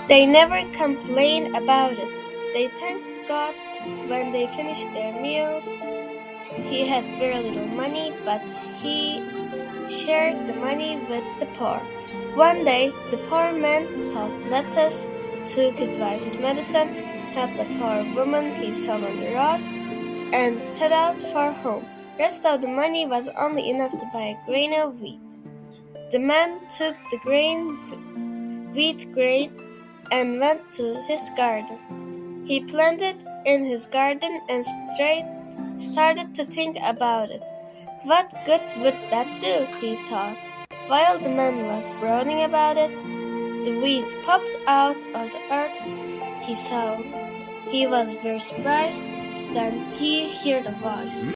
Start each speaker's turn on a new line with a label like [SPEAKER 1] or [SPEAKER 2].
[SPEAKER 1] They never complained about it. They thanked God when they finished their meals. He had very little money, but he shared the money with the poor. One day, the poor man sold lettuce, took his wife's medicine, helped the poor woman he saw on the road, and set out for home. The rest of the money was only enough to buy a grain of wheat. The man took the wheat grain, and went to his garden. He planted in his garden and started to think about it. What good would that do, he thought. While the man was groaning about it, the wheat popped out of the earth. He was very surprised. Then he heard a voice.